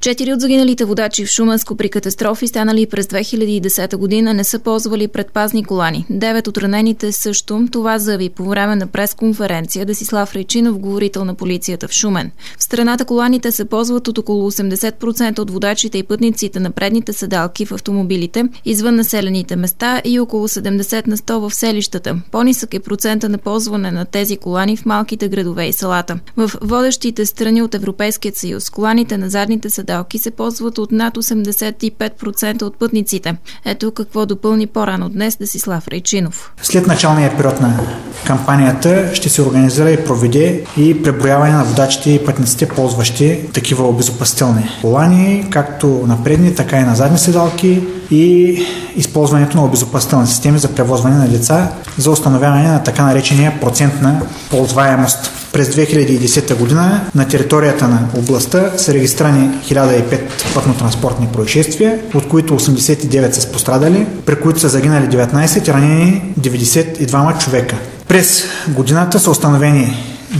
4 от загиналите водачи в Шуменско при катастрофи, станали през 2010 година, не са ползвали предпазни колани. 9 от ранените също. Това заяви по време на пресконференция Десислав Райчинов, говорител на полицията в Шумен. В страната коланите се ползват от около 80% от водачите и пътниците на предните седалки в автомобилите извън населените места и около 70 на 100 в селищата. По-нисък е процента на ползване на тези колани в малките градове и селата. В водещите страни от Европейския съюз коланите на задните седалки се ползват от над 85% от пътниците. Ето какво допълни по-рано днес Десислав Райчинов. След началния период на кампанията ще се организира и проведе и преброяване на водачите и пътниците, ползващи такива обезопасителни колани, както на предни, така и на задни седалки, и използването на обезопасителни системи за превозване на лица за установяване на така наречения процент на ползваемост. През 2010 година на територията на областта са регистрирани 1005 пътно-транспортни происшествия, от които 89 са пострадали, при които са загинали 19 и ранени 92 човека. През годината са установени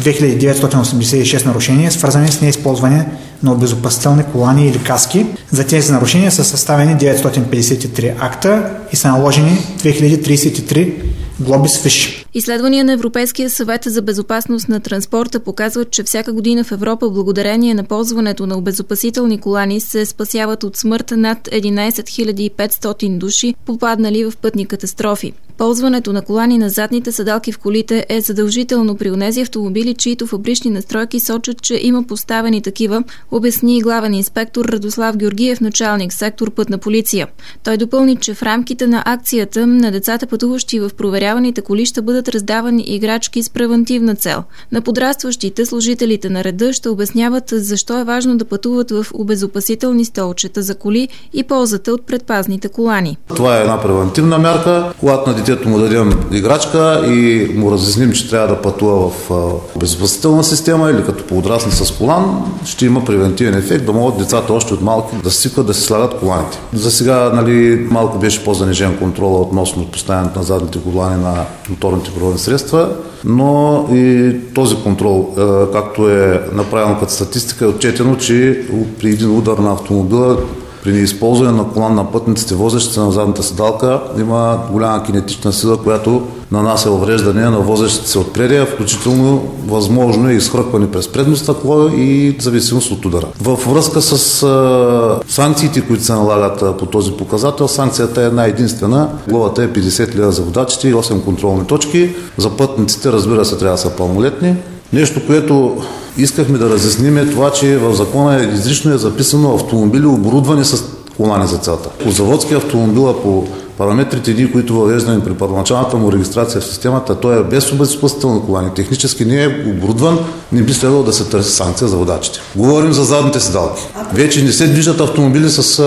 2986 нарушения, свързани с неизползване на обезопасителни колани или каски. За тези нарушения са съставени 953 акта и са наложени 2033 глоби с фиш. Изследвания на Европейския съвет за безопасност на транспорта показват, че всяка година в Европа благодарение на ползването на обезопасителни колани се спасяват от смърт над 11 500 души, попаднали в пътни катастрофи. Ползването на колани на задните седалки в колите е задължително при онези автомобили, чието фабрични настройки сочат, че има поставени такива, обясни главен инспектор Радослав Георгиев, началник сектор Пътна полиция. Той допълни, че в рамките на акцията на децата, пътуващи в проверяваните коли, ще бъдат раздавани играчки с превантивна цел. На подрастващите служителите на реда ще обясняват защо е важно да пътуват в обезопасителни столчета за коли и ползата от предпазните колани. Това е една превантивна мярка. Когато на детето му дадем играчка и му разясним, че трябва да пътува в безопасителна система или като подрасне с колан, ще има превентивен ефект, да могат децата още от малки да свикват да си слагат коланите. За сега малко беше по-занижен контрола относно поставянето на задните колани на моторните превозни средства, но и този контрол, както е направено като статистика, е отчетено, че при един удар на автомобила, при неизползване на колан на пътниците, возещите на задната седалка, има голяма кинетична сила, която нанася увреждане на возещите се отпреди, включително възможно е изхръкване през предно стъкло и зависимост от удара. Във връзка с санкциите, които се налагат по този показател, санкцията е една единствена. Глобата е 50 лева за водачите и 8 контролни точки. За пътниците, разбира се, трябва да са пълнолетни. Нещо, което искахме да разясним, е това, че в закона изрично е записано автомобили, оборудвани с колани за целта. По заводски автомобила, по параметрите, които въвеждаме при първоначалната му регистрация в системата, той е без обезопасителни колани. Технически не е оборудван, не би следвало да се търси санкция за водачите. Говорим за задните седалки. Вече не се движат автомобили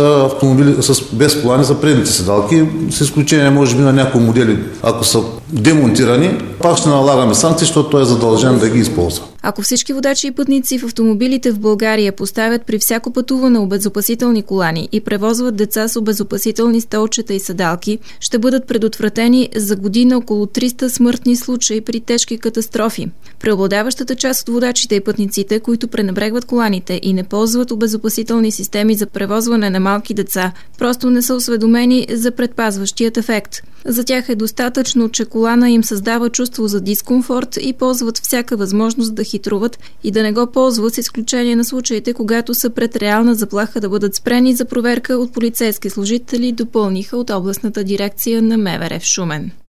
без колани за предните седалки, с изключение може би на някои модели, ако са демонтирани, пак ще налагаме санкции, защото той е задължен да ги използва. Ако всички водачи и пътници в автомобилите в България поставят при всяко пътуване обезопасителни колани и превозват деца с обезопасителни столчета и седалки, ще бъдат предотвратени за година около 300 смъртни случаи при тежки катастрофи. Преобладаващата част от водачите и пътниците, които пренебрегват коланите и не ползват обезопасителни системи за превозване на малки деца, просто не са осведомени за предпазващият ефект. За тях е достатъчно, че колана им създава чувство за дискомфорт и ползват всяка възможност да хитруват и да не го ползват, с изключение на случаите, когато са пред реална заплаха да бъдат спрени за проверка от полицейски служители, допълниха от областната дирекция на МВР в Шумен.